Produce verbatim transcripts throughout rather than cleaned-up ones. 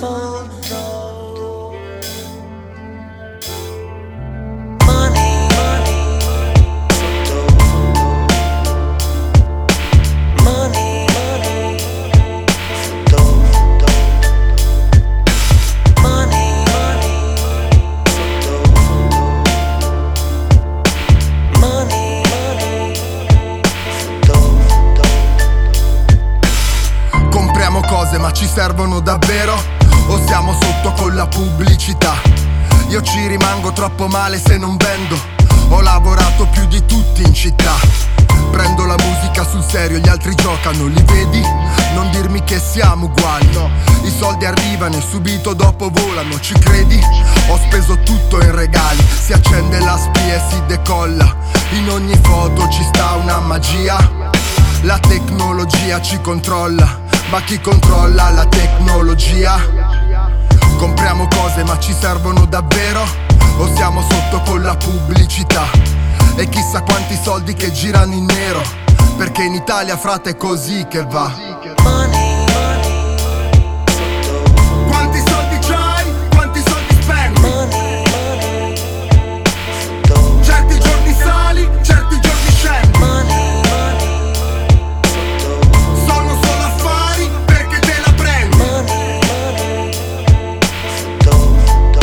fondo. Money, money, fondo. Money, money, fondo. Money, money, fondo. Money, money, fondo. Compriamo cose ma ci servono davvero? O siamo sotto con la pubblicità? Io ci rimango troppo male se non vendo. Ho lavorato più di tutti in città. Prendo la musica sul serio, gli altri giocano, li vedi? Non dirmi che siamo uguali, no. I soldi arrivano e subito dopo volano, ci credi? Ho speso tutto in regali, si accende la spia e si decolla. In ogni foto ci sta una magia. La tecnologia ci controlla, ma chi controlla la tecnologia? Compriamo cose ma ci servono davvero? O siamo sotto con la pubblicità? E chissà quanti soldi che girano in nero, perché in Italia frate è così che va. Money, money, fondo. Quanti soldi c'hai? Quanti soldi spendi? Money, money, fondo. Certi giorni sali, certi giorni scendi. Money, money, fondo. Sono solo affari perché te la prendi. Money, money, fondo.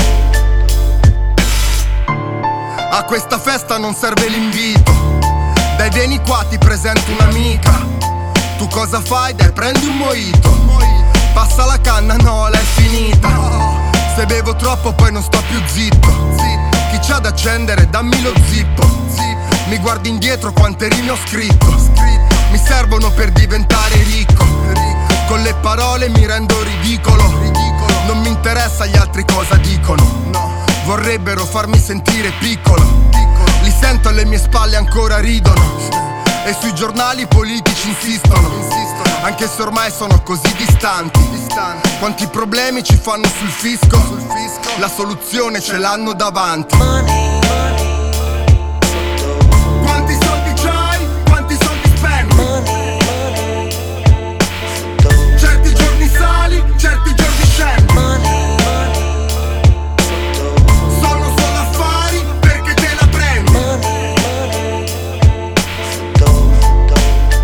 A questa festa non serve l'invito. Dai vieni qua ti presento un'amica. Tu cosa fai? Dai prendi un mojito. Passa la canna, no l'hai finita. Se bevo troppo poi non sto più zitto. Chi c'ha da accendere dammi lo zippo. Mi guardi indietro quante rime ho scritto. Mi servono per diventare ricco. Con le parole mi rendo ridicolo. Non mi interessa gli altri cosa dicono. Vorrebbero farmi sentire piccolo. Li sento alle mie spalle ancora ridono. E sui giornali i politici insistono, anche se ormai sono così distanti. Quanti problemi ci fanno sul fisco? La soluzione ce l'hanno davanti. Money, money, fondo. Quanti soldi c'hai? Quanti soldi spendi? Money, money, fondo. Certi giorni sali, certi giorni scendi. Money, money, fondo. Sono solo affari perché te la prendi. Money, money, fondo.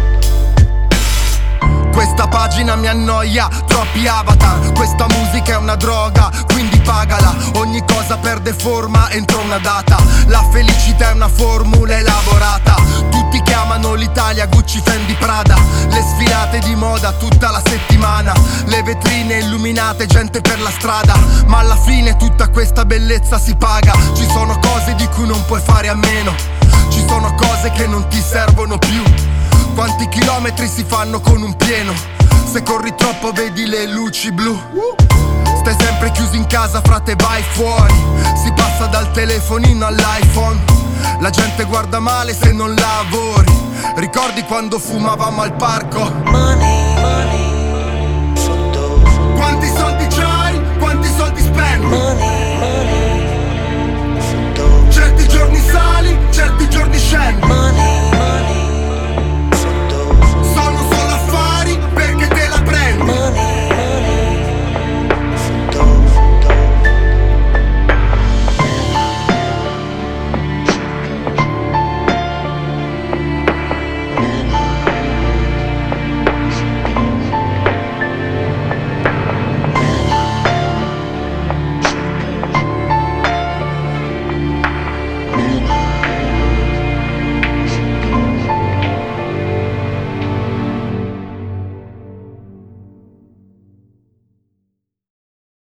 Questa pagina mi annoia, troppi avatar. Questa musica è una droga, quindi pagala. Ogni cosa perde forma entro una data. La felicità è una formula elaborata. Tutti chiamano l'Italia Gucci, Fendi, Prada. Le sfilate di moda tutta la settimana. Le vetrine illuminate, gente per la strada. Ma alla fine tutta questa bellezza si paga. Ci sono cose di cui non puoi fare a meno. Ci sono cose che non ti servono più. Quanti chilometri si fanno con un pieno? Se corri troppo vedi le luci blu. Stai sempre chiuso in casa, frate, vai fuori. Si passa dal telefonino all'iPhone. La gente guarda male se non lavori. Ricordi quando fumavamo al parco? Money, money, fondo. Quanti soldi c'hai? Quanti soldi spendi? Money, money, fondo. Certi giorni sali, certi giorni scendi. Money,